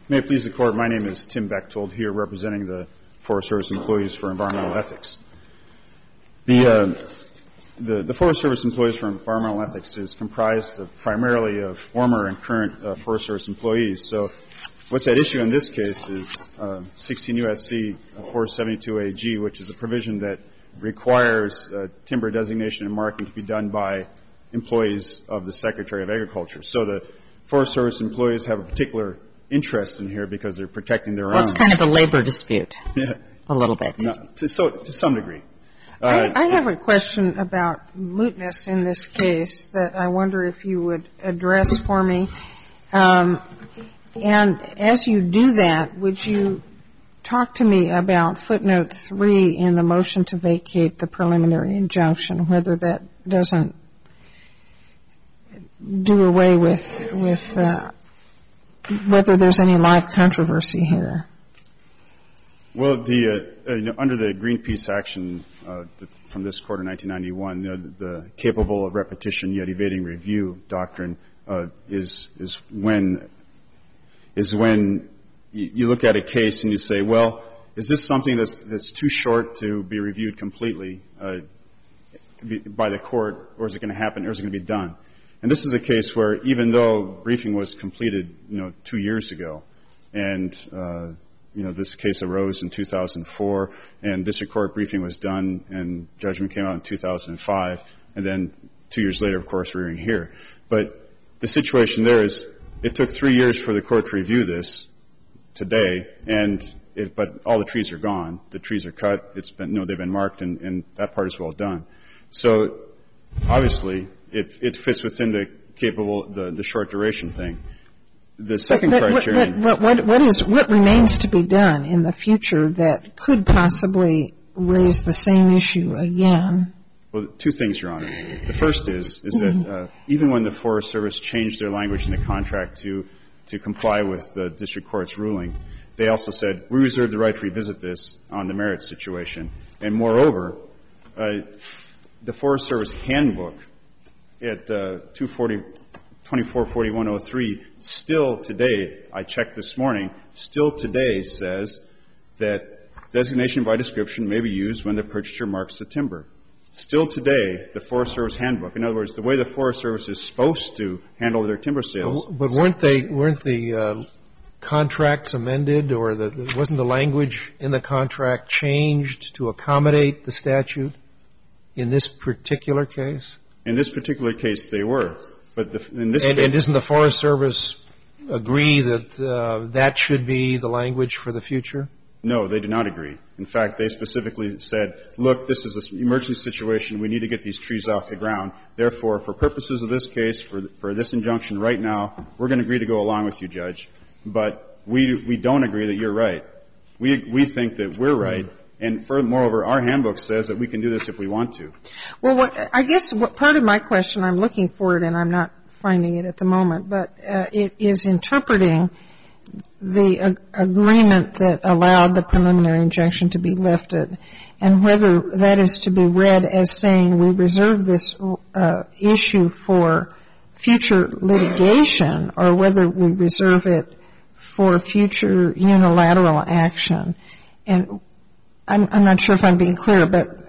May it please the Court, my name is Tim Bechtold, here representing the Forest Service Employees for Environmental Ethics. The Forest Service Employees for Environmental Ethics is comprised primarily of former and current Forest Service employees. So what's at issue in this case is 16 U.S.C. 472AG, which is a provision that requires timber designation and marking to be done by employees of the Secretary of Agriculture. So the Forest Service employees have a particular interest in here because they're protecting their own. Well, it's kind of a labor dispute, a little bit. No, to some degree. I have a question about mootness in this case that I wonder if you would address for me. And as you do that, would you talk to me about footnote 3 in the motion to vacate the preliminary injunction, whether that doesn't do away with whether there's any live controversy here? Well, under the Greenpeace action from this court in 1991, the capable of repetition yet evading review doctrine is when you look at a case and you say, well, is this something that's too short to be reviewed completely by the court, or is it going to happen, or is it going to be done? And this is a case where even though briefing was completed, 2 years ago, and this case arose in 2004, and district court briefing was done, and judgment came out in 2005, and then 2 years later, of course, we're here. But the situation there is, it took 3 years for the court to review this today, but all the trees are gone. The trees are cut. It's been, they've been marked, and that part is well done. So obviously, it fits within the short duration thing. The second criterion. What remains to be done in the future that could possibly raise the same issue again? Well, two things, Your Honor. The first is that even when the Forest Service changed their language in the contract to comply with the district court's ruling, they also said, we reserve the right to revisit this on the merits situation. And moreover, the Forest Service handbook at 244103 still today, I checked this morning, still today says that designation by description may be used when the purchaser marks the timber. Still today, the Forest Service handbook, in other words, the way the Forest Service is supposed to handle their timber sales. But weren't the contracts amended, or wasn't the language in the contract changed to accommodate the statute in this particular case? In this particular case, they were. But in this case, and doesn't the Forest Service agree that that should be the language for the future? No, they do not agree. In fact, they specifically said, look, this is an emergency situation. We need to get these trees off the ground. Therefore, for purposes of this case, for this injunction right now, we're going to agree to go along with you, Judge. But we don't agree that you're right. We think that we're right. And moreover, our handbook says that we can do this if we want to. Well, I guess part of my question, I'm looking for it and I'm not finding it at the moment, but it is interpreting the agreement that allowed the preliminary injunction to be lifted, and whether that is to be read as saying we reserve this issue for future litigation, or whether we reserve it for future unilateral action. And I'm not sure if I'm being clear, but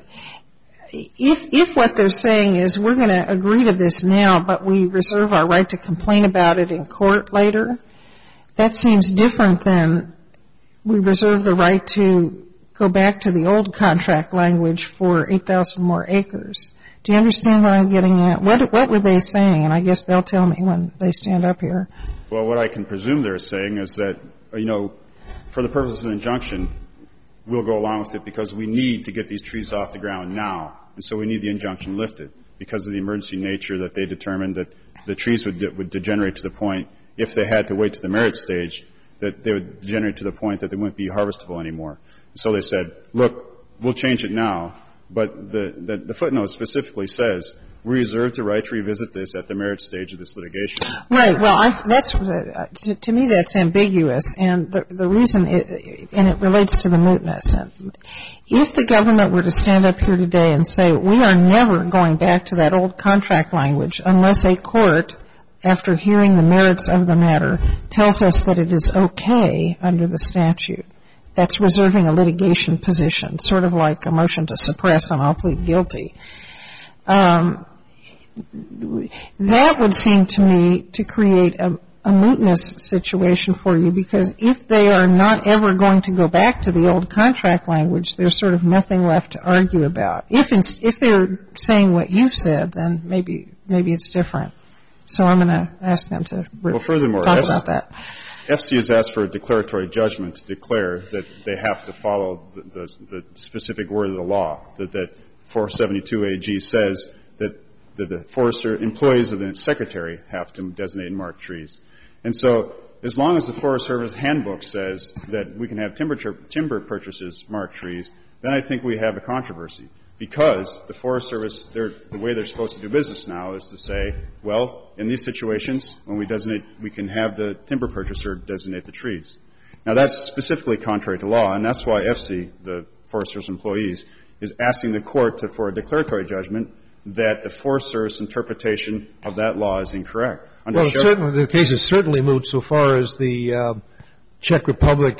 if what they're saying is we're going to agree to this now, but we reserve our right to complain about it in court later, that seems different than we reserve the right to go back to the old contract language for 8,000 more acres. Do you understand what I'm getting at? What were they saying? And I guess they'll tell me when they stand up here. Well, what I can presume they're saying is that, for the purpose of the injunction, we'll go along with it because we need to get these trees off the ground now. And so we need the injunction lifted because of the emergency nature that they determined that the trees would degenerate to the point, if they had to wait to the merit stage, that they would degenerate to the point that they wouldn't be harvestable anymore. So they said, look, we'll change it now, but the footnote specifically says we reserve the right to revisit this at the merit stage of this litigation. Right. Well, to me that's ambiguous, and the reason and it relates to the mootness. If the government were to stand up here today and say we are never going back to that old contract language unless a court after hearing the merits of the matter, tells us that it is okay under the statute. That's reserving a litigation position, sort of like a motion to suppress and I'll plead guilty. That would seem to me to create a mootness situation for you, because if they are not ever going to go back to the old contract language, there's sort of nothing left to argue about. If they're saying what you've said, then maybe it's different. So I'm going to ask them to furthermore, talk about that. FC has asked for a declaratory judgment to declare that they have to follow the specific word of the law, that 472 AG says that the forester employees of the secretary have to designate and mark trees. And so as long as the Forest Service handbook says that we can have timber purchasers mark trees, then I think we have a controversy. Because the Forest Service, the way they're supposed to do business now is to say, well, in these situations, when we designate, we can have the timber purchaser designate the trees. Now, that's specifically contrary to law, and that's why FC, the Forest Service employees, is asking the court for a declaratory judgment that the Forest Service interpretation of that law is incorrect. Well, certainly, the case is certainly moot so far as the Czech Republic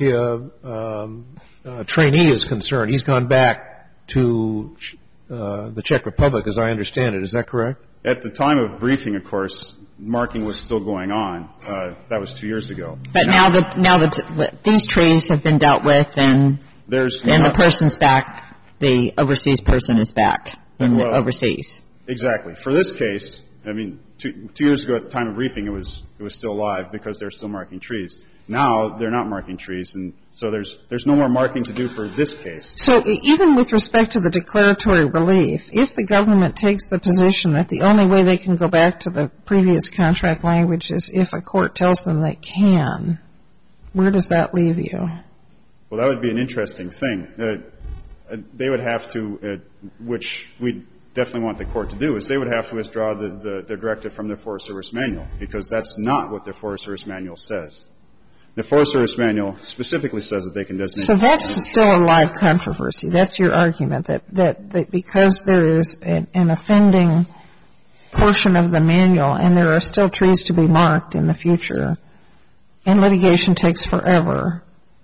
trainee is concerned. He's gone back to the Czech Republic, as I understand it. Is that correct? At the time of briefing, of course, marking was still going on. That was 2 years ago. But now that these trees have been dealt with and the person's back, the overseas person is back overseas. Exactly. For this case, I mean, 2 years ago at the time of briefing, it was still live because they're still marking trees. Now they're not marking trees, and so there's no more marking to do for this case. So even with respect to the declaratory relief, if the government takes the position that the only way they can go back to the previous contract language is if a court tells them they can, where does that leave you? Well, that would be an interesting thing. They would have to, which we definitely want the court to do, is they would have to withdraw the directive from the Forest Service Manual, because that's not what the Forest Service Manual says. The Forest Service Manual specifically says that they can designate. So that's still a live controversy. That's your argument, that because there is an offending portion of the manual and there are still trees to be marked in the future, and litigation takes forever.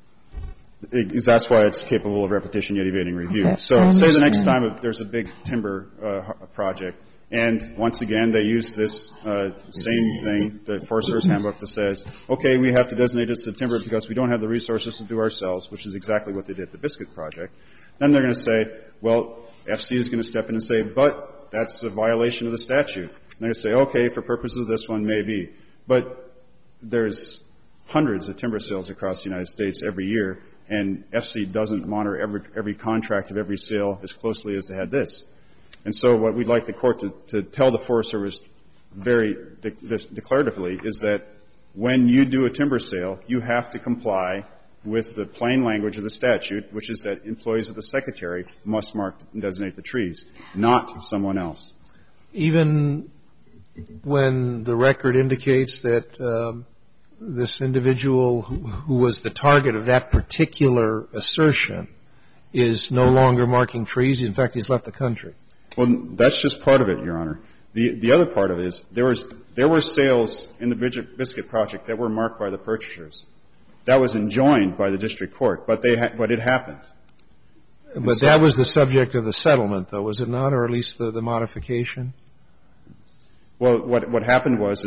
That's why it's capable of repetition yet evading review. Okay. So say the next time there's a big timber project, and once again they use this same thing, the Forest Service Handbook, that says, okay, we have to designate this to timber because we don't have the resources to do ourselves, which is exactly what they did at the Biscuit Project. Then they're going to say, well, FC is going to step in and say, but that's a violation of the statute. And they're going to say, okay, for purposes of this one, maybe. But there's hundreds of timber sales across the United States every year, and FC doesn't monitor every contract of every sale as closely as they had this. And so what we'd like the court to tell the Forest Service very declaratively is that when you do a timber sale, you have to comply with the plain language of the statute, which is that employees of the Secretary must mark and designate the trees, not someone else. Even when the record indicates that this individual who was the target of that particular assertion is no longer marking trees. In fact, he's left the country. Well, that's just part of it, Your Honor. The other part of it is there were sales in the Biscuit Project that were marked by the purchasers. That was enjoined by the district court, but it happened. But that was the subject of the settlement, though, was it not, or at least the modification? Well, what happened was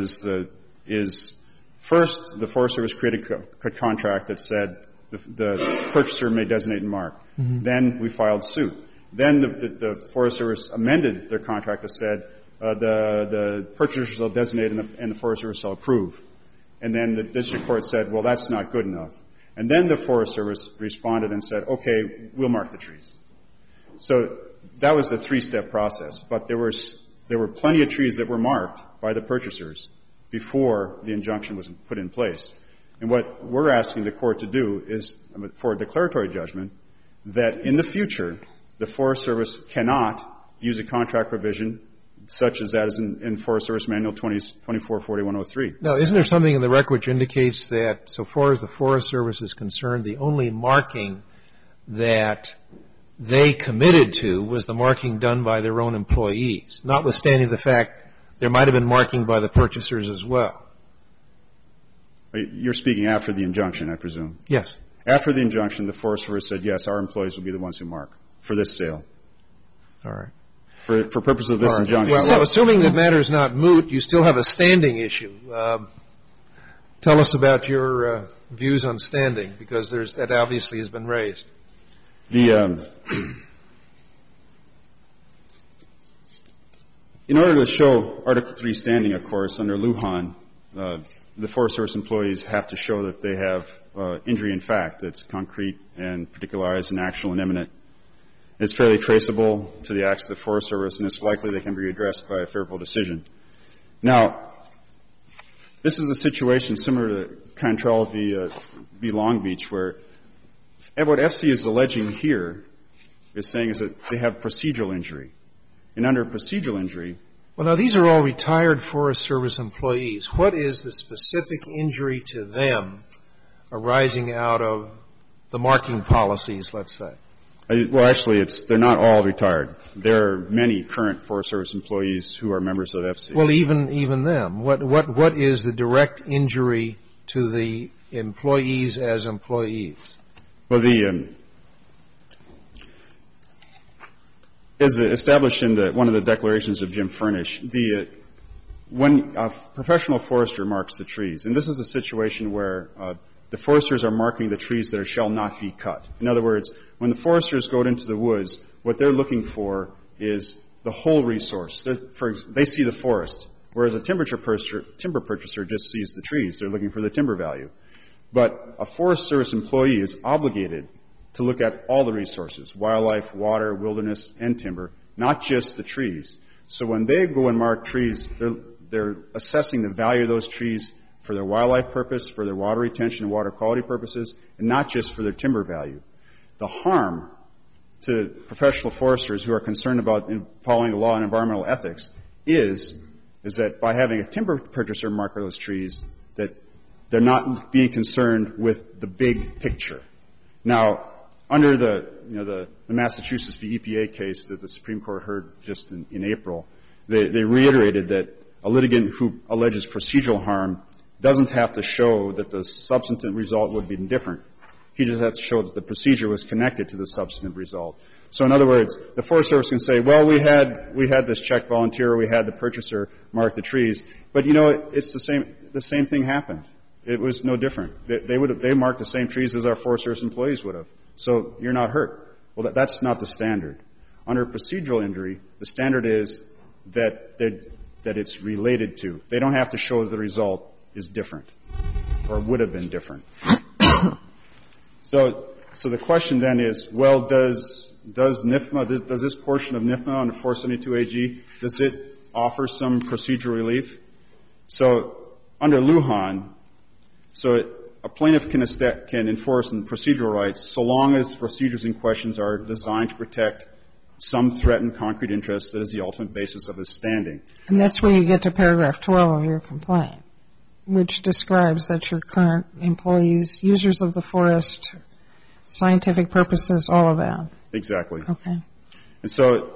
first the Forest Service created a contract that said the purchaser may designate and mark. Mm-hmm. Then we filed suit. Then the Forest Service amended their contract that said the purchaser shall designate and the Forest Service shall approve. And then the district court said, well, that's not good enough. And then the Forest Service responded and said, okay, we'll mark the trees. So that was the three-step process. But there were plenty of trees that were marked by the purchasers before the injunction was put in place. And what we're asking the court to do is, for a declaratory judgment, that in the future the Forest Service cannot use a contract provision such as that is in Forest Service Manual 244103. Now, isn't there something in the record which indicates that, so far as the Forest Service is concerned, the only marking that they committed to was the marking done by their own employees, notwithstanding the fact there might have been marking by the purchasers as well. You're speaking after the injunction, I presume. Yes. After the injunction, the Forest Service said, yes, our employees will be the ones who mark for this sale. All right. For purposes of this injunction. Well, so assuming the matter is not moot, you still have a standing issue. Tell us about your views on standing, because that obviously has been raised. In order to show Article 3 standing, of course, under Lujan, the Forest Service employees have to show that they have injury in fact that's concrete and particularized and actual and imminent. It's fairly traceable to the acts of the Forest Service, and it's likely they can be addressed by a favorable decision. Now, this is a situation similar to Cantrell v. Long Beach, where what FC is alleging here is saying is that they have procedural injury. And under procedural injury... Well, now, these are all retired Forest Service employees. What is the specific injury to them arising out of the marking policies, let's say? Well, actually, they're not all retired. There are many current Forest Service employees who are members of FC. Well, even them. What is the direct injury to the employees as employees? Well, as established in one of the declarations of Jim Furnish, when a professional forester marks the trees, and this is a situation where the foresters are marking the trees that shall not be cut. In other words, when the foresters go into the woods, what they're looking for is the whole resource. They see the forest, whereas a timber purchaser just sees the trees. They're looking for the timber value. But a Forest Service employee is obligated to look at all the resources, wildlife, water, wilderness, and timber, not just the trees. So when they go and mark trees, they're assessing the value of those trees for their wildlife purpose, for their water retention and water quality purposes, and not just for their timber value. The harm to professional foresters who are concerned about following the law and environmental ethics is that by having a timber purchaser mark those trees, that they're not being concerned with the big picture. Now, under the Massachusetts v. EPA case that the Supreme Court heard just in April, they reiterated that a litigant who alleges procedural harm doesn't have to show that the substantive result would be different. He just has to show that the procedure was connected to the substantive result. So in other words, the Forest Service can say, well, we had this check volunteer, we had the purchaser mark the trees, but it's the same thing happened. It was no different. They marked the same trees as our Forest Service employees would have. So you're not hurt. Well, that's not the standard. Under procedural injury, the standard is that it's related to. They don't have to show that the result is different or would have been different. So the question then is, well, does NIFMA, does this portion of NIFMA under 472 AG, does it offer some procedural relief? So under Lujan, a plaintiff can enforce procedural rights so long as procedures and questions are designed to protect some threatened concrete interest that is the ultimate basis of his standing. And that's where you get to paragraph 12 of your complaint, which describes that your current employees, users of the forest, scientific purposes, all of that. Exactly. Okay. And so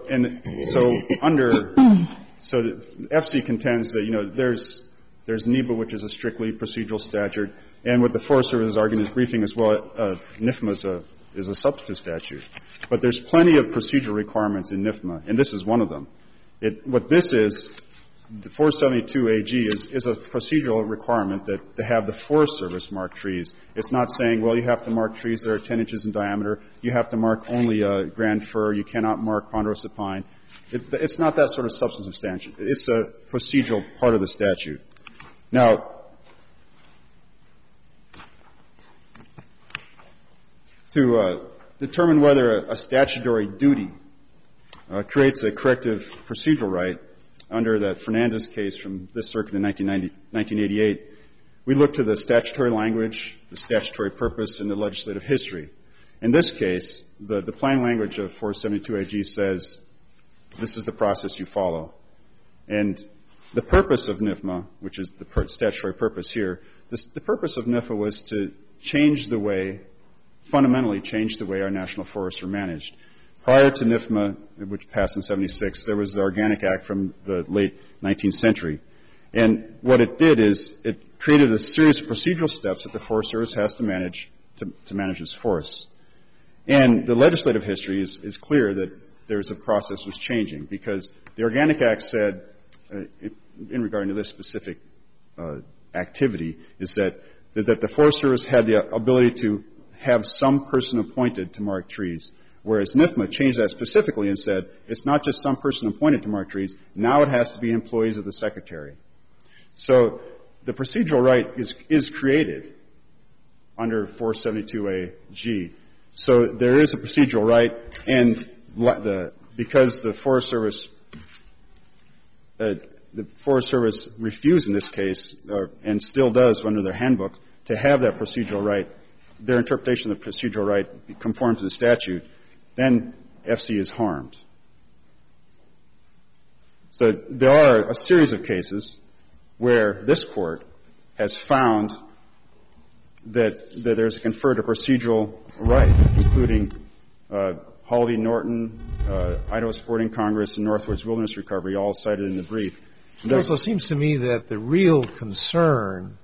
FC contends that, there's NEPA, which is a strictly procedural statute, and what the Forest Service is arguing in his briefing as well, NIFMA is a substantive statute. But there's plenty of procedural requirements in NIFMA, and this is one of them. What this is, the 472 AG is a procedural requirement that to have the Forest Service mark trees. It's not saying, well, you have to mark trees that are 10 inches in diameter. You have to mark only grand fir. You cannot mark ponderosa pine. It's not that sort of substantive statute. It's a procedural part of the statute. Now, to determine whether a statutory duty creates a corrective procedural right under that Fernandez case from this circuit in 1988, we look to the statutory language, the statutory purpose, and the legislative history. In this case, the plain language of 472 AG says this is the process you follow. And the purpose of NIFMA, which is the statutory purpose here, the purpose of NIFMA was to fundamentally change the way our national forests are managed. Prior to NIFMA, which passed in 76, there was the Organic Act from the late 19th century. And what it did is it created a series of procedural steps that the Forest Service has to manage its forests. And the legislative history is clear that there's a process was changing because the Organic Act said, in regard to this specific activity, is that the Forest Service had the ability to have some person appointed to mark trees, whereas NIFMA changed that specifically and said it's not just some person appointed to mark trees, now it has to be employees of the Secretary. So the procedural right is created under 472AG. So there is a procedural right, and because the Forest Service refused in this case, and still does under their handbook, to have that procedural right, their interpretation of the procedural right conforms to the statute, then FC is harmed. So there are a series of cases where this Court has found that there's conferred a procedural right, including Hall v. Norton, Idaho Sporting Congress, and Northwoods Wilderness Recovery, all cited in the brief. It also seems to me that the real concern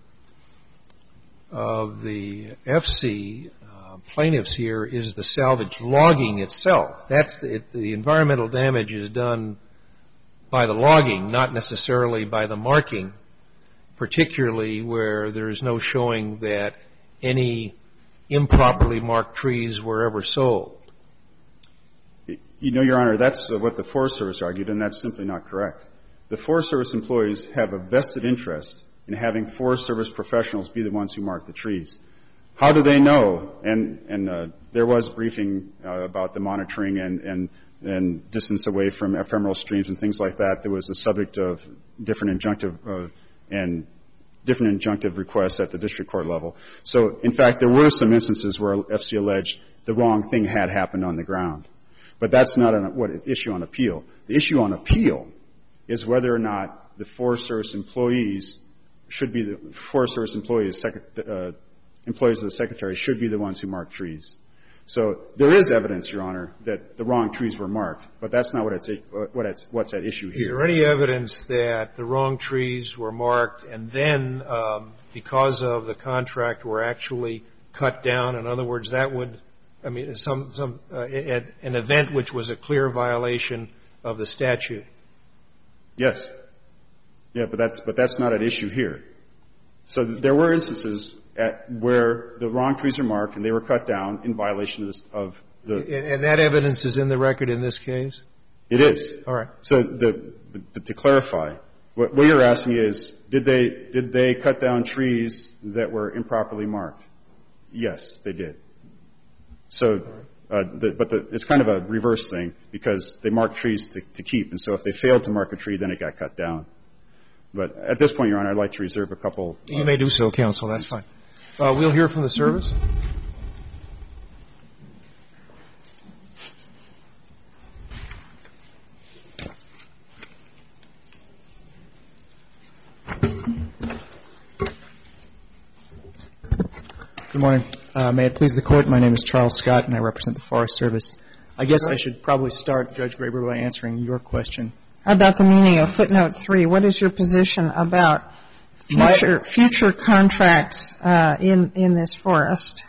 of the FC plaintiffs here is the salvage logging itself. The environmental damage is done by the logging, not necessarily by the marking, particularly where there is no showing that any improperly marked trees were ever sold. You know, Your Honor, that's what the Forest Service argued, and that's simply not correct. The Forest Service employees have a vested interest in having Forest Service professionals be the ones who mark the trees. How do they know? And there was briefing about the monitoring and distance away from ephemeral streams and things like that. There was the subject of different injunctive requests at the district court level. So, in fact, there were some instances where FC alleged the wrong thing had happened on the ground. But that's not an issue on appeal. The issue on appeal is whether or not the Forest Service employees employees of the Secretary should be the ones who mark trees. So there is evidence, Your Honor, that the wrong trees were marked, but that's not what's at issue here. Is there any evidence that the wrong trees were marked and then, because of the contract, were actually cut down? In other words, that would, I mean, an event which was a clear violation of the statute. Yes. Yeah, but that's not at issue here. So there were instances where the wrong trees are marked and they were cut down in violation of the. And that evidence is in the record in this case? It is. All right. So to clarify, what you're asking is, did they cut down trees that were improperly marked? Yes, they did. So, it's kind of a reverse thing because they marked trees to keep, and so if they failed to mark a tree, then it got cut down. But at this point, Your Honor, I'd like to reserve a couple. You may do so, counsel. That's fine. We'll hear from the service. Good morning. May it please the Court, my name is Charles Scott, and I represent the Forest Service. I guess I should probably start, Judge Graber, by answering your question. About the meaning of footnote 3, what is your position about future contracts in this forest?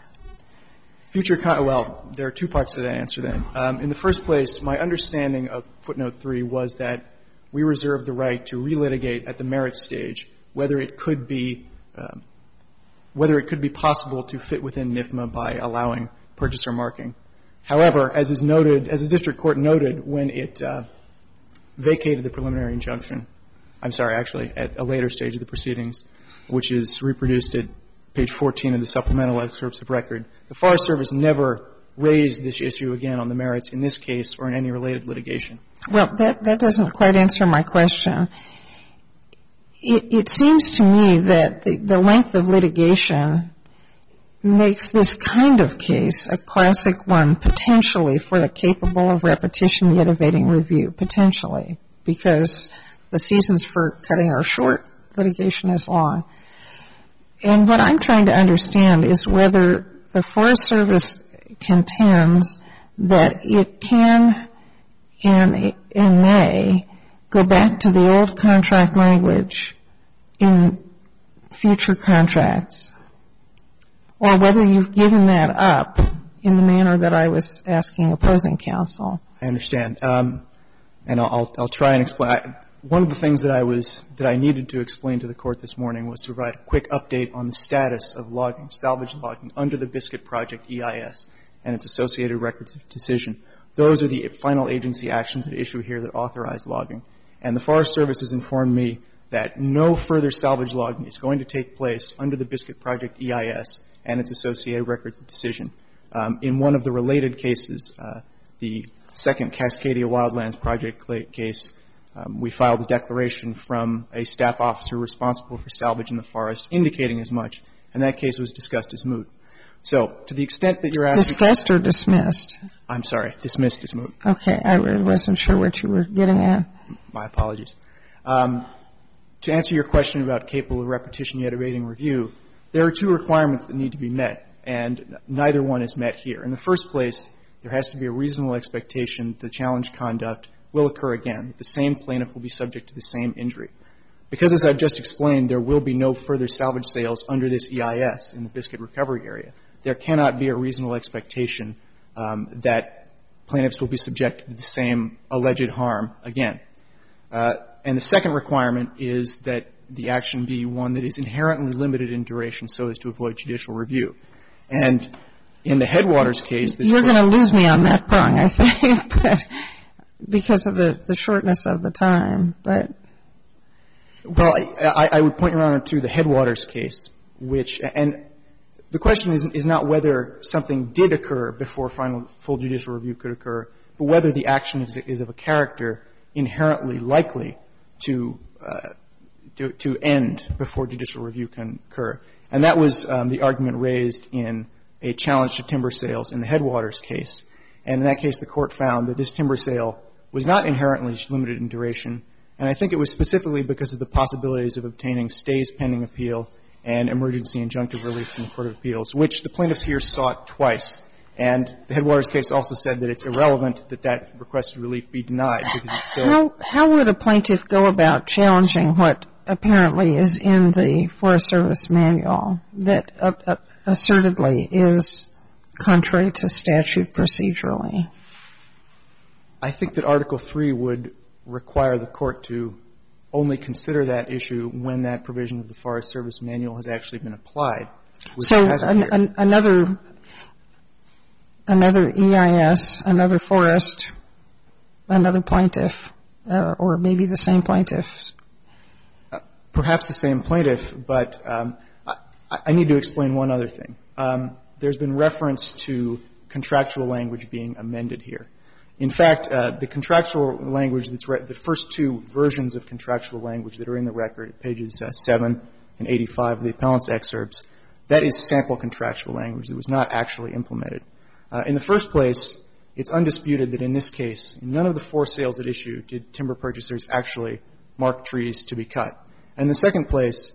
Well, there are two parts to that answer then. In the first place, my understanding of footnote 3 was that we reserve the right to relitigate at the merits stage whether it could be possible to fit within NIFMA by allowing purchaser marking. However, as the district court noted when it vacated the preliminary injunction, at a later stage of the proceedings, which is reproduced at page 14 of the supplemental excerpts of record, the Forest Service never raised this issue again on the merits in this case or in any related litigation. Well, that doesn't quite answer my question. It seems to me that the length of litigation makes this kind of case a classic one, potentially for the capable of repetition yet evading review, potentially, because the seasons for cutting are short, litigation is long. And what I'm trying to understand is whether the Forest Service contends that it can and may go back to the old contract language in future contracts, or whether you've given that up in the manner that I was asking opposing counsel. I understand. And I'll try and explain. One of the things that I needed to explain to the Court this morning was to provide a quick update on the status of logging, salvage logging, under the Biscuit Project EIS and its associated records of decision. Those are the final agency actions at issue here that authorize logging. And the Forest Service has informed me that no further salvage logging is going to take place under the Biscuit Project EIS and its associated records of decision. In one of the related cases, the second Cascadia Wildlands Project case, we filed a declaration from a staff officer responsible for salvage in the forest indicating as much, and that case was discussed as moot. So to the extent that you're asking... Discussed or dismissed? I'm sorry. Dismissed as moot. Okay. I wasn't sure what you were getting at. My apologies. To answer your question about capable of repetition yet evading review, there are two requirements that need to be met, and neither one is met here. In the first place, there has to be a reasonable expectation that the challenge conduct will occur again, that the same plaintiff will be subject to the same injury. Because, as I've just explained, there will be no further salvage sales under this EIS in the Biscuit recovery area, there cannot be a reasonable expectation that plaintiffs will be subjected to the same alleged harm again. And the second requirement is that the action be one that is inherently limited in duration so as to avoid judicial review. And in the Headwaters case... You're going to lose me on that prong, I think, but because of the shortness of the time. But well, I would point Your Honor to the Headwaters case, which... And the question is not whether something did occur before full judicial review could occur, but whether the action is of a character inherently likely to end before judicial review can occur. And that was the argument raised in a challenge to timber sales in the Headwaters case. And in that case, the Court found that this timber sale was not inherently limited in duration, and I think it was specifically because of the possibilities of obtaining stays pending appeal and emergency injunctive relief from the Court of Appeals, which the plaintiffs here sought twice. And the Headwaters case also said that it's irrelevant that that requested relief be denied because it's still... How would a plaintiff go about challenging what apparently is in the Forest Service manual that assertedly is contrary to statute procedurally? I think that Article 3 would require the Court to only consider that issue when that provision of the Forest Service manual has actually been applied. So another EIS, another forest, another plaintiff, or maybe the same plaintiff? Perhaps the same plaintiff, but I need to explain one other thing. There's been reference to contractual language being amended here. In fact, the contractual language that's the first two versions of contractual language that are in the record, pages 7 and 85 of the appellant's excerpts, that is sample contractual language that was not actually implemented. In the first place, it's undisputed that in this case, in none of the 4 sales at issue did timber purchasers actually mark trees to be cut. And in the second place,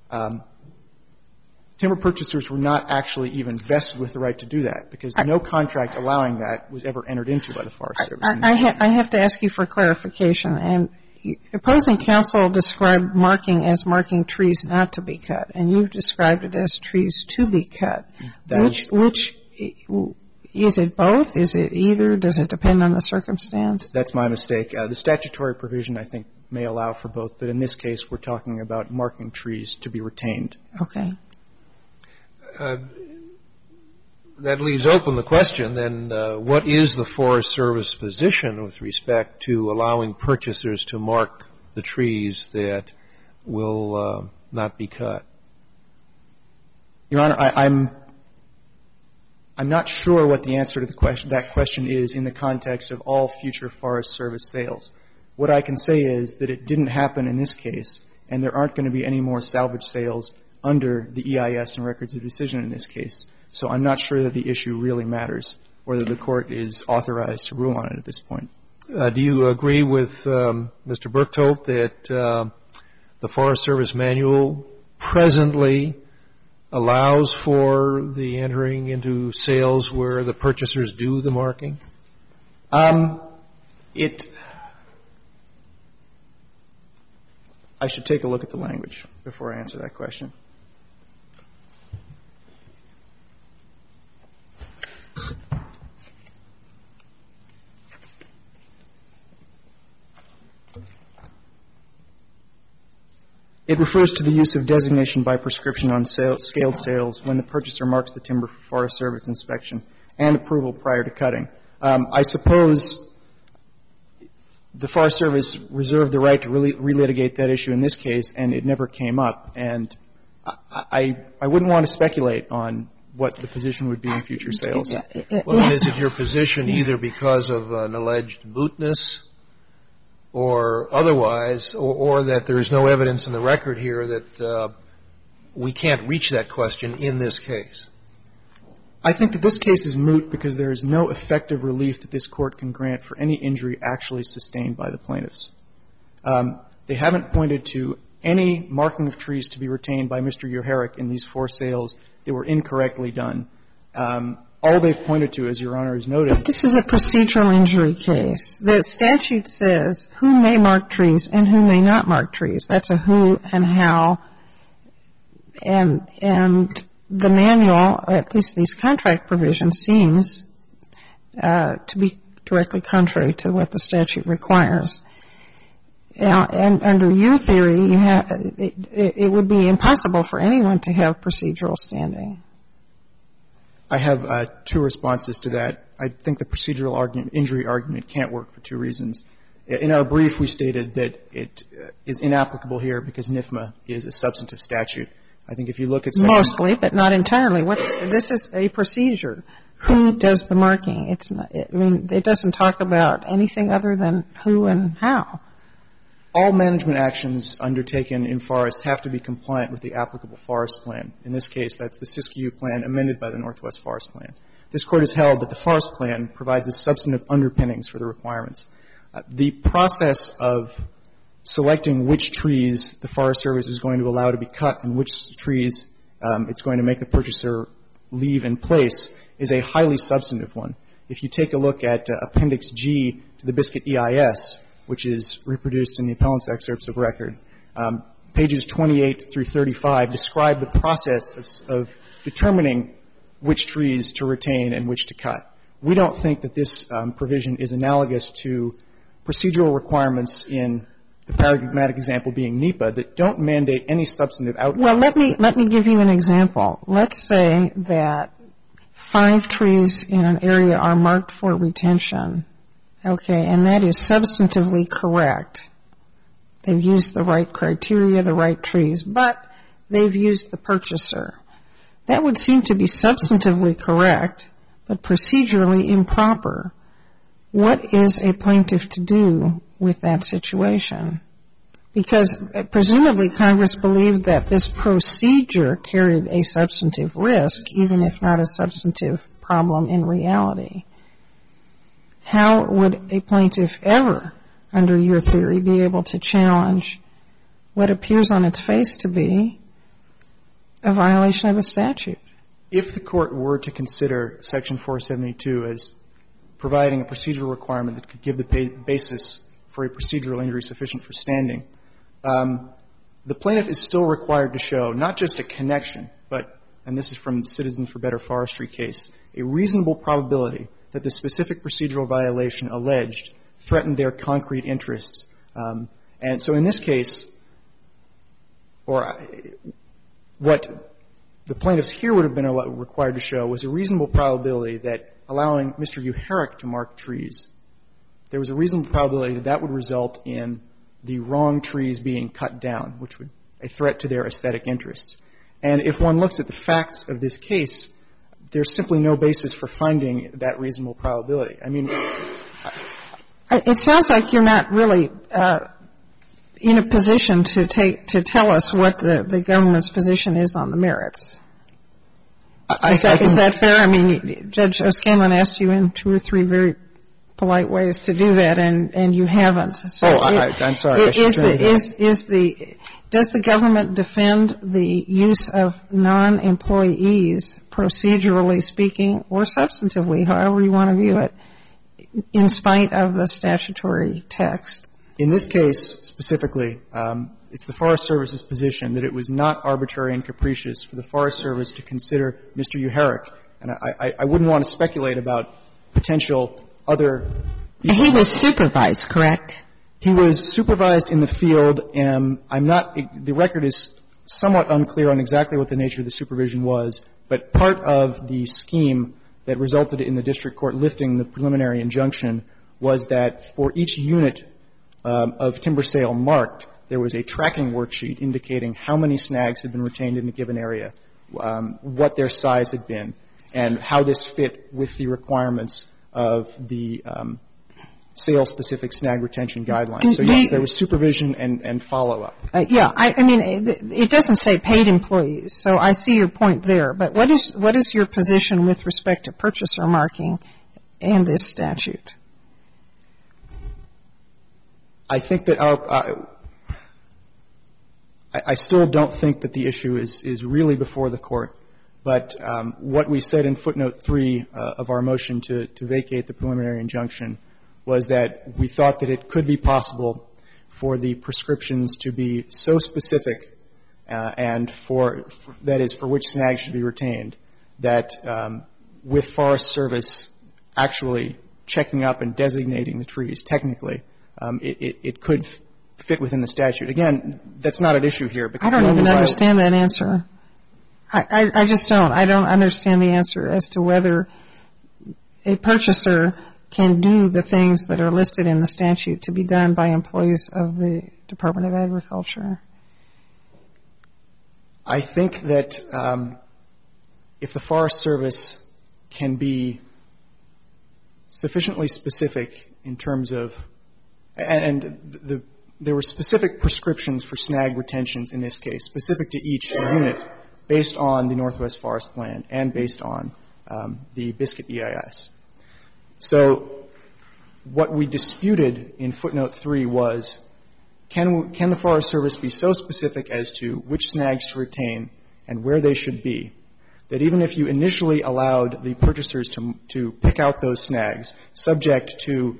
timber purchasers were not actually even vested with the right to do that because no contract allowing that was ever entered into by the Forest Service. I have to ask you for clarification. And opposing counsel described marking as marking trees not to be cut, and you've described it as trees to be cut. Which is it both? Is it either? Does it depend on the circumstance? That's my mistake. The statutory provision, I think, may allow for both, but in this case, we're talking about marking trees to be retained. Okay. That leaves open the question, then, what is the Forest Service position with respect to allowing purchasers to mark the trees that will not be cut? Your Honor, I'm not sure what the answer to that question is in the context of all future Forest Service sales. What I can say is that it didn't happen in this case, and there aren't going to be any more salvage sales under the EIS and records of decision in this case. So I'm not sure that the issue really matters, or that the Court is authorized to rule on it at this point. Do you agree with Mr. Berchtold that the Forest Service manual presently allows for the entering into sales where the purchasers do the marking? I should take a look at the language before I answer that question. It refers to the use of designation by prescription on scaled sales when the purchaser marks the timber for Forest Service inspection and approval prior to cutting. I suppose the Forest Service reserved the right to relitigate that issue in this case, and it never came up. And I wouldn't want to speculate on what the position would be in future sales. Well, is it your position either because of an alleged mootness or otherwise, or that there is no evidence in the record here that we can't reach that question in this case? I think that this case is moot because there is no effective relief that this Court can grant for any injury actually sustained by the plaintiffs. They haven't pointed to any marking of trees to be retained by Mr. Yoharek in these 4 sales that were incorrectly done. All they've pointed to, as Your Honor has noted. But this is a procedural injury case. The statute says who may mark trees and who may not mark trees. That's a who and how. And the manual, or at least these contract provisions, seems to be directly contrary to what the statute requires. And under your theory, it would be impossible for anyone to have procedural standing. I have 2 responses to that. I think the procedural injury argument can't work for 2 reasons. In our brief, we stated that it is inapplicable here because NIFMA is a substantive statute. I think if you look at mostly, but not entirely. This is a procedure. Who does the marking? It's not, it doesn't talk about anything other than who and how. All management actions undertaken in forests have to be compliant with the applicable forest plan. In this case, that's the Siskiyou Plan amended by the Northwest Forest Plan. This Court has held that the forest plan provides the substantive underpinnings for the requirements. The process of selecting which trees the Forest Service is going to allow to be cut and which trees it's going to make the purchaser leave in place is a highly substantive one. If you take a look at Appendix G to the Biscuit EIS, which is reproduced in the appellant's excerpts of record, pages 28 through 35 describe the process of determining which trees to retain and which to cut. We don't think that this provision is analogous to procedural requirements in the paradigmatic example being NEPA that don't mandate any substantive outcome. Well, let me give you an example. Let's say that 5 trees in an area are marked for retention. Okay, and that is substantively correct. They've used the right criteria, the right trees, but they've used the purchaser. That would seem to be substantively correct, but procedurally improper. What is a plaintiff to do with that situation? Because presumably Congress believed that this procedure carried a substantive risk, even if not a substantive problem in reality. How would a plaintiff ever, under your theory, be able to challenge what appears on its face to be a violation of a statute? If the Court were to consider Section 472 as providing a procedural requirement that could give the basis for a procedural injury sufficient for standing, the plaintiff is still required to show not just a connection, but, and this is from Citizens for Better Forestry case, a reasonable probability that the specific procedural violation alleged threatened their concrete interests. And so in this case, or what the plaintiffs here would have been required to show was a reasonable probability that allowing Mr. Yoharek to mark trees, there was a reasonable probability that that would result in the wrong trees being cut down, which would be a threat to their aesthetic interests. And if one looks at the facts of this case, there's simply no basis for finding that reasonable probability. I mean, it sounds like you're not really in a position to tell us what the government's position is on the merits. Is that fair? I mean, Judge O'Scanlan asked you in 2 or 3 very polite ways to do that, and you haven't. So I'm sorry. Does the government defend the use of non-employees, procedurally speaking, or substantively, however you want to view it, in spite of the statutory text? In this case specifically, it's the Forest Service's position that it was not arbitrary and capricious for the Forest Service to consider Mr. Uharic. And I wouldn't want to speculate about potential other people. He was supervised, correct? He was supervised in the field. The record is somewhat unclear on exactly what the nature of the supervision was, but part of the scheme that resulted in the district court lifting the preliminary injunction was that for each unit of timber sale marked, there was a tracking worksheet indicating how many snags had been retained in a given area, what their size had been, and how this fit with the requirements of the sale-specific snag retention guidelines. So, yes, there was supervision and follow-up. Yeah. I mean, it doesn't say paid employees, so I see your point there. But what is your position with respect to purchaser marking and this statute? I think that I still don't think that the issue is really before the court. But what we said in footnote 3 of our motion to vacate the preliminary injunction was that we thought that it could be possible for the prescriptions to be so specific and that is for which snags should be retained, that with Forest Service actually checking up and designating the trees technically, it could fit within the statute. Again, that's not at issue here. I don't even understand that answer. I just don't. I don't understand the answer as to whether a purchaser can do the things that are listed in the statute to be done by employees of the Department of Agriculture. I think that if the Forest Service can be sufficiently specific in terms of there were specific prescriptions for snag retentions in this case, specific to each unit based on the Northwest Forest Plan and based on the Biscuit EIS. So what we disputed in footnote 3 was, can the Forest Service be so specific as to which snags to retain and where they should be, that even if you initially allowed the purchasers to pick out those snags, subject to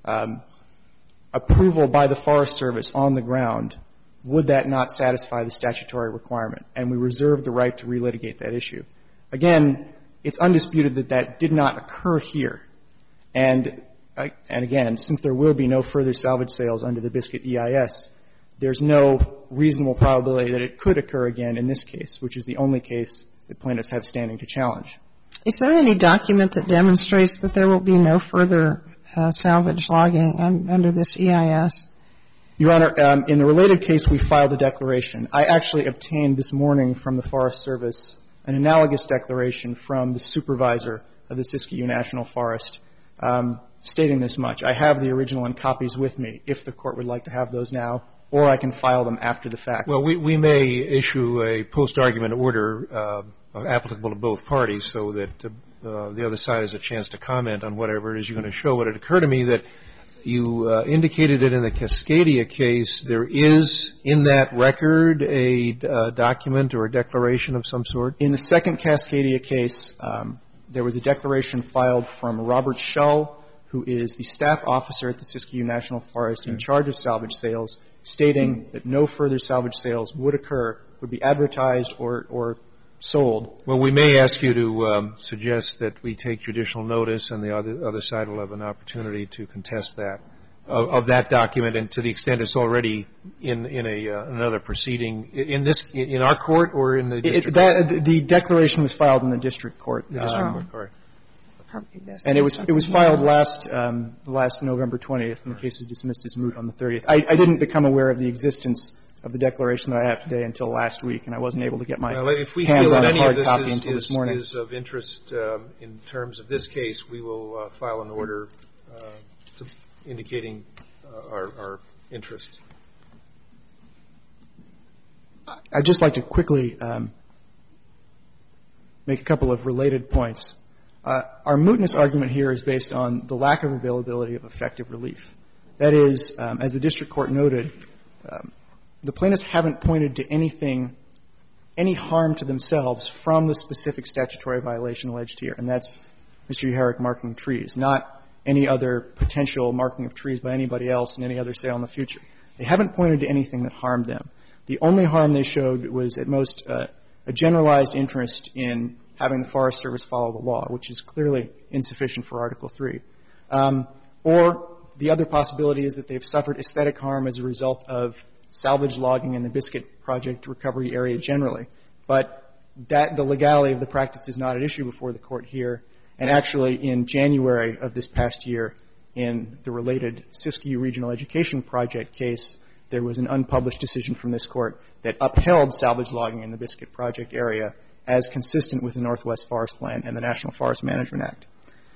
approval by the Forest Service on the ground, would that not satisfy the statutory requirement? And we reserved the right to relitigate that issue. Again, it's undisputed that that did not occur here. And again, since there will be no further salvage sales under the Biscuit EIS, there's no reasonable probability that it could occur again in this case, which is the only case that plaintiffs have standing to challenge. Is there any document that demonstrates that there will be no further salvage logging under this EIS? Your Honor, in the related case, we filed a declaration. I actually obtained this morning from the Forest Service an analogous declaration from the supervisor of the Siskiyou National Forest stating this much. I have the original in copies with me, if the Court would like to have those now, or I can file them after the fact. Well, we may issue a post-argument order applicable to both parties so that the other side has a chance to comment on whatever it is you're going to show. But it occurred to me that you indicated that in the Cascadia case, there is in that record a document or a declaration of some sort? In the second Cascadia case, there was a declaration filed from Robert Shull, who is the staff officer at the Siskiyou National Forest in charge of salvage sales, stating that no further salvage sales would occur, would be advertised or sold. Well, we may ask you to suggest that we take judicial notice, and the other side will have an opportunity to contest that, of that document, and to the extent it's already in another proceeding, in our court or in the district court? The declaration was filed in the district court. The district court, correct. And it was filed last November 20th, and the case was dismissed as moot on the 30th. I didn't become aware of the existence of the declaration that I have today until last week, and I wasn't able to get my hands on a hard copy until this morning. If we feel that any of this is of interest in terms of this case, we will file an order indicating our interest. I'd just like to quickly make a couple of related points. Our mootness argument here is based on the lack of availability of effective relief. That is, as the district court noted, the plaintiffs haven't pointed to any harm to themselves from the specific statutory violation alleged here, and that's Mr. Uharic marking trees, not any other potential marking of trees by anybody else in any other sale in the future. They haven't pointed to anything that harmed them. The only harm they showed was at most a generalized interest in having the Forest Service follow the law, which is clearly insufficient for Article 3. Or the other possibility is that they've suffered aesthetic harm as a result of salvage logging in the Biscuit Project recovery area generally. But the legality of the practice is not at issue before the court here. And actually, in January of this past year, in the related Siskiyou Regional Education Project case, there was an unpublished decision from this court that upheld salvage logging in the Biscuit Project area as consistent with the Northwest Forest Plan and the National Forest Management Act.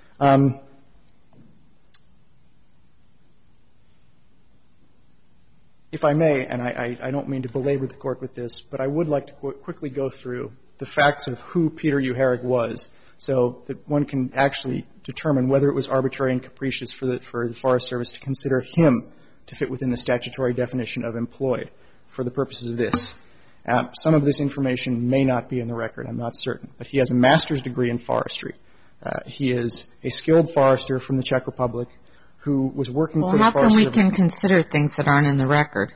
If I may, and I don't mean to belabor the court with this, but I would like to quickly go through the facts of who Peter Uharig was so that one can actually determine whether it was arbitrary and capricious for the Forest Service to consider him to fit within the statutory definition of employed for the purposes of this. Some of this information may not be in the record. I'm not certain. But he has a master's degree in forestry. He is a skilled forester from the Czech Republic who was working for the Forest Service. Well, how come we can consider things that aren't in the record?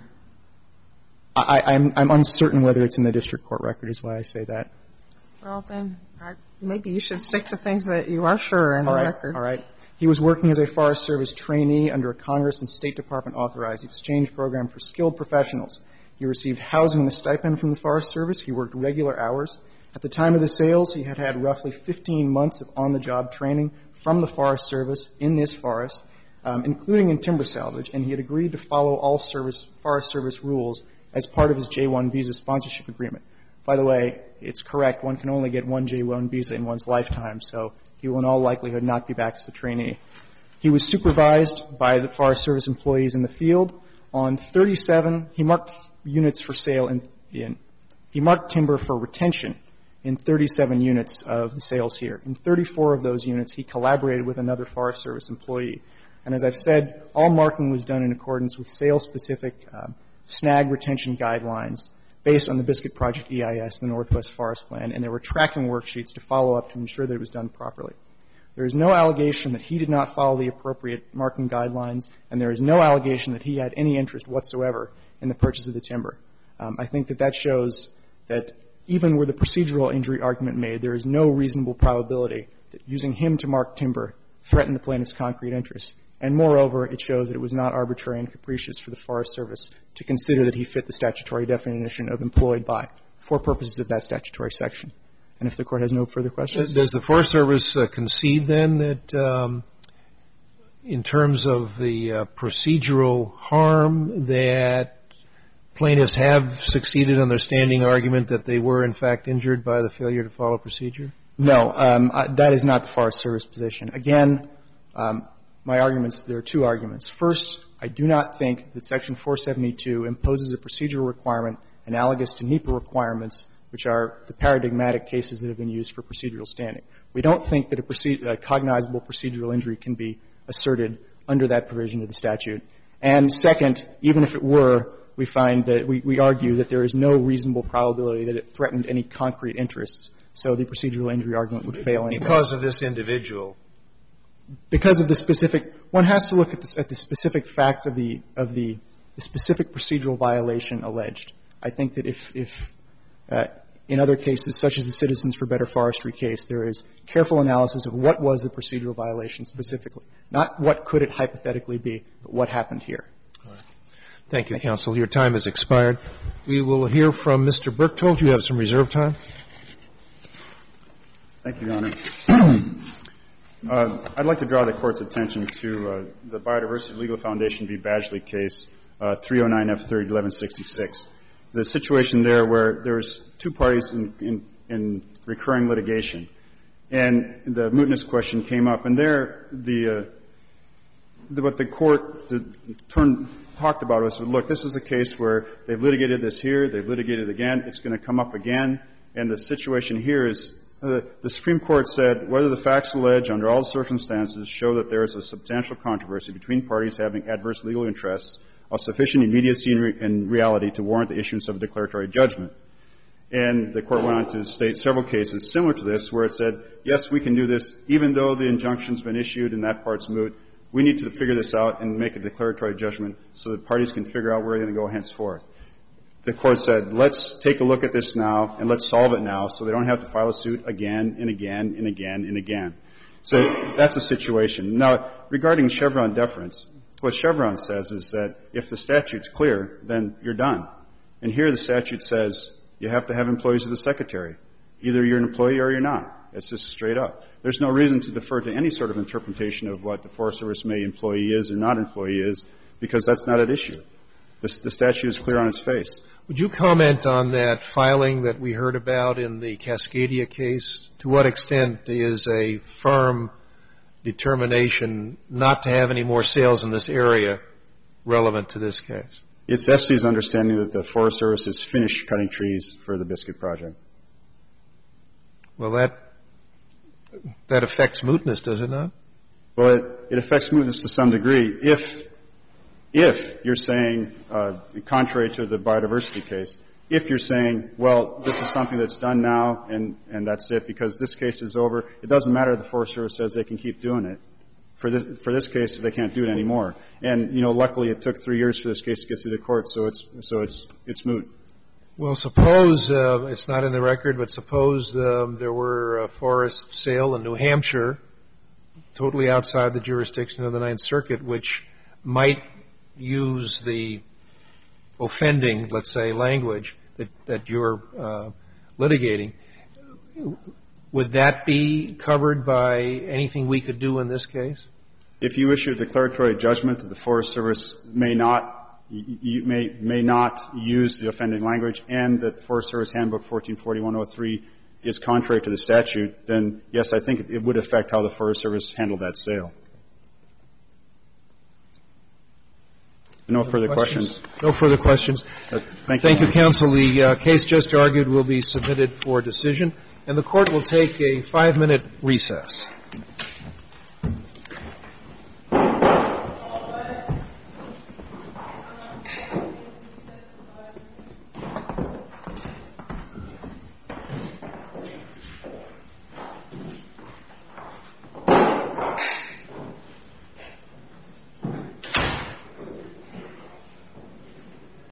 I'm uncertain whether it's in the district court record is why I say that. Well, then maybe you should stick to things that you are sure are in the record. All right. He was working as a Forest Service trainee under a Congress and State Department authorized exchange program for skilled professionals. He received housing and a stipend from the Forest Service. He worked regular hours. At the time of the sales, he had had roughly 15 months of on-the-job training from the Forest Service in this forest, including in timber salvage, and he had agreed to follow all Forest Service rules as part of his J-1 visa sponsorship agreement. By the way, it's correct. One can only get one J-1 visa in one's lifetime, so he will in all likelihood not be back as a trainee. He was supervised by the Forest Service employees in the field. On 37, he marked units for sale he marked timber for retention in 37 units of the sales here. In 34 of those units, he collaborated with another Forest Service employee. And as I've said, all marking was done in accordance with sale-specific snag retention guidelines based on the Biscuit Project EIS, the Northwest Forest Plan, and there were tracking worksheets to follow up to ensure that it was done properly. There is no allegation that he did not follow the appropriate marking guidelines, and there is no allegation that he had any interest whatsoever in the purchase of the timber. I think that shows that even were the procedural injury argument made, there is no reasonable probability that using him to mark timber threatened the plaintiff's concrete interests. And moreover, it shows that it was not arbitrary and capricious for the Forest Service to consider that he fit the statutory definition of employed by for purposes of that statutory section. And if the Court has no further questions. Does the Forest Service concede then that in terms of the procedural harm that plaintiffs have succeeded on their standing argument that they were in fact injured by the failure to follow procedure? No, that is not the Forest Service position. Again, my arguments, there are two arguments. First, I do not think that Section 472 imposes a procedural requirement analogous to NEPA requirements, which are the paradigmatic cases that have been used for procedural standing. We don't think that a cognizable procedural injury can be asserted under that provision of the statute. And second, even if it were, we find that we argue that there is no reasonable probability that it threatened any concrete interests, so the procedural injury argument would fail anyway. Because of this individual? Because of the specific, one has to look at the specific facts of the specific procedural violation alleged. I think that if in other cases, such as the Citizens for Better Forestry case, there is careful analysis of what was the procedural violation specifically. Not what could it hypothetically be, but what happened here. Thank you, counsel. Your time has expired. We will hear from Mr. Berchtold. You have some reserve time. Thank you, Your Honor. I'd like to draw the Court's attention to the Biodiversity Legal Foundation v. Badgley case, 309 F. 3rd, 1166. The situation there where there's two parties in recurring litigation, and the mootness question came up, and there what the Court talked about was, look, this is a case where they've litigated this here, they've litigated it again, it's going to come up again, and the situation here is the Supreme Court said whether the facts alleged under all circumstances show that there is a substantial controversy between parties having adverse legal interests of sufficient immediacy and reality to warrant the issuance of a declaratory judgment. And the Court went on to state several cases similar to this where it said, yes, we can do this even though the injunction's been issued and that part's moot. We need to figure this out and make a declaratory judgment so that parties can figure out where they're going to go henceforth. The Court said, let's take a look at this now and let's solve it now so they don't have to file a suit again and again and again and again. So that's a situation. Now, regarding Chevron deference, what Chevron says is that if the statute's clear, then you're done. And here the statute says you have to have employees of the Secretary. Either you're an employee or you're not. It's just straight up. There's no reason to defer to any sort of interpretation of what the Forest Service may employee is or not employee is, because that's not at issue. The statute is clear on its face. Would you comment on that filing that we heard about in the Cascadia case? To what extent is a firm determination not to have any more sales in this area relevant to this case? It's FC's understanding that the Forest Service has finished cutting trees for the Biscuit Project. Well, that affects mootness, does it not? Well, it affects mootness to some degree. If you're saying, contrary to the biodiversity case, if you're saying, well, this is something that's done now and that's it because this case is over, it doesn't matter if the Forest Service says they can keep doing it. For this case, they can't do it anymore. And, luckily it took 3 years for this case to get through the court, so it's moot. Well, suppose, it's not in the record, but suppose there were a forest sale in New Hampshire, totally outside the jurisdiction of the Ninth Circuit, which might use the offending, let's say, language that you're litigating. Would that be covered by anything we could do in this case? If you issue a declaratory judgment that the Forest Service may not use the offending language and that Forest Service Handbook 144103 is contrary to the statute, then yes, I think it would affect how the Forest Service handled that sale. No further questions. No further questions. Thank you, counsel. The case just argued will be submitted for decision, and the court will take a 5-minute recess.